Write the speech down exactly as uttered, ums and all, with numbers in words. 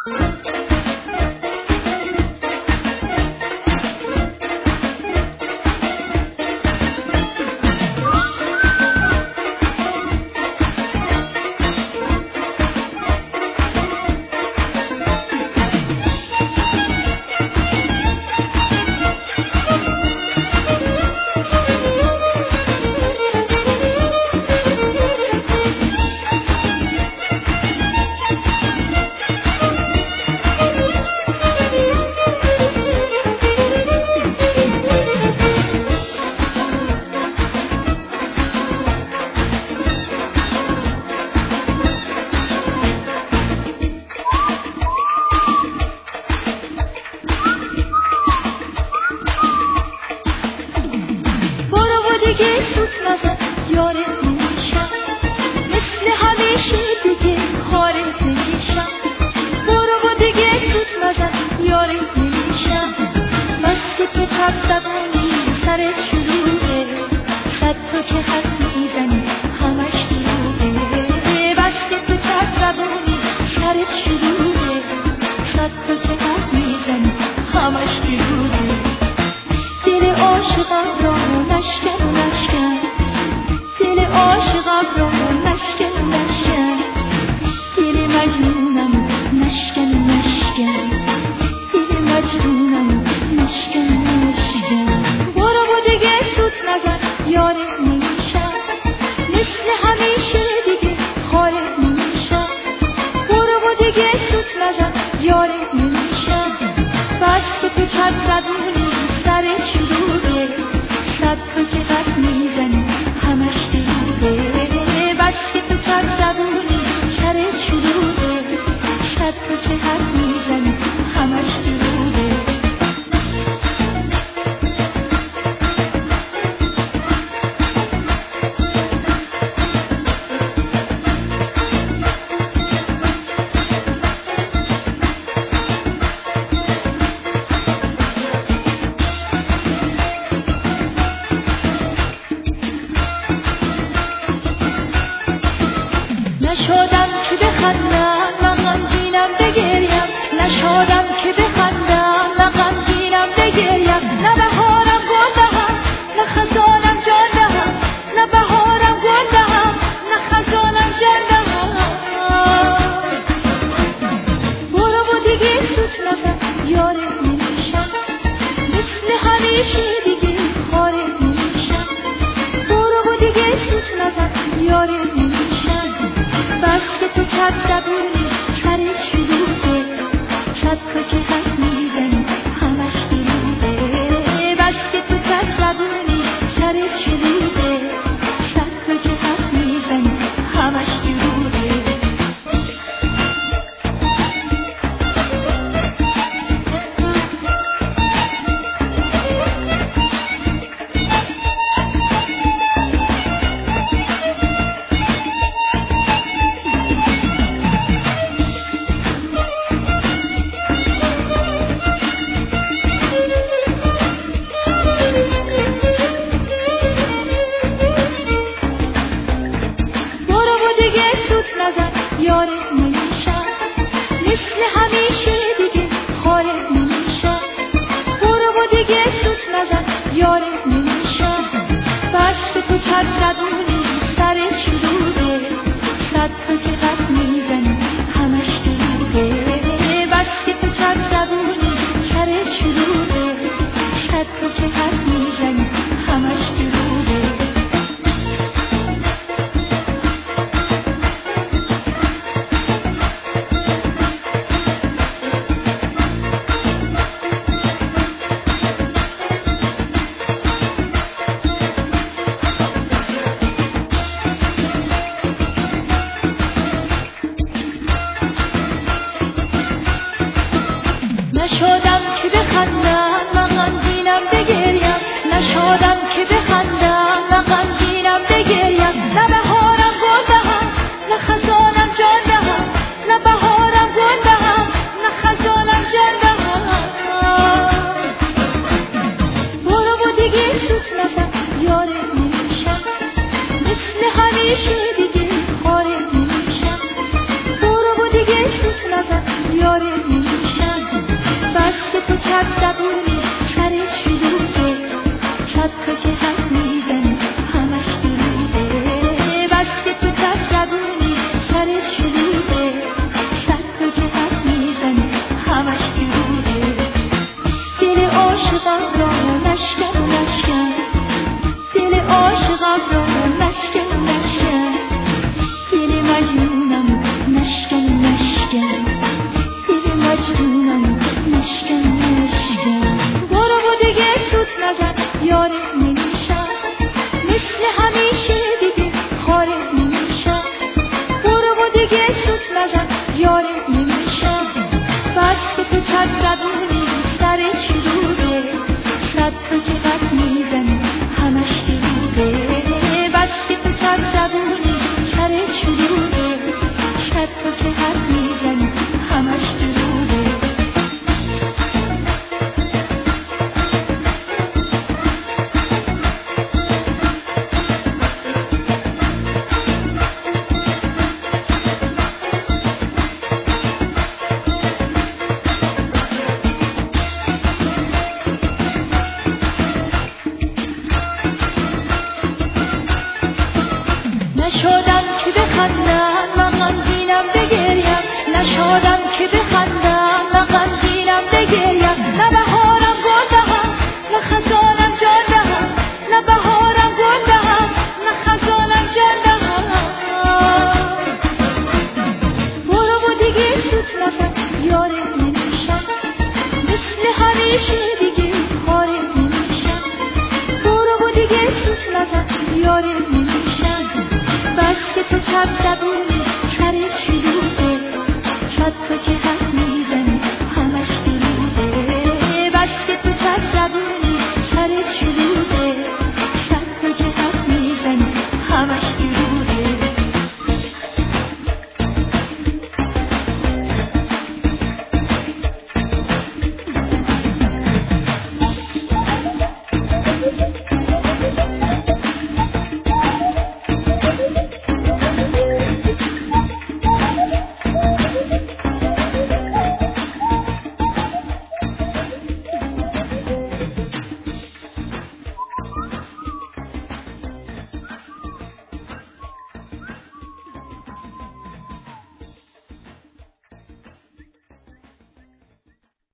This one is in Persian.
همیشه دیگه خارج نمیشم، برو و دیگه سوز نزن. یارت نمیشم. بس که تو چپ زبونی سرش شلوغه، صد تا که حرف میزنی همش دروغه. بس که تو چپ زبونی سرش شلوغه، صد تا که حرف میزنی همش دروغه. دل عاشقم را نشکن نشکن، دل عاشقم را نشکن نشکن، دل مجنونم نشکن نشکن، دل مجنونم نشکن نشکن. برو و دیگه سوت نزن یارت نمیشم، مثل همیشه دیگه خارت نمیشم. برو و دیگه سوت نزن یارت نمیشم. بس که تو چپ زبونی سرش شلوغه، صد تا که حرف میزنی همش دروغه. بس که تو چپ زبونی سرش شلوغه، صد تا که حرف میزنی همش دروغه. نشدم که بخندم من غمگینم بگریم، نشدم که بخندم من غمگینم بگریم. نه بهارم گل دهم نه خزانم جان دهم، نه بهارم گل دهم نه خزانم جان دهم. برو و دیگه سوت نزن یارت نمیشم، مثل همیشه دیگه خارت نمیشم. برو و دیگه سوت نزن یارت نمیشم. بس که تو چپ زبونی سرش شلوغه، صد تا که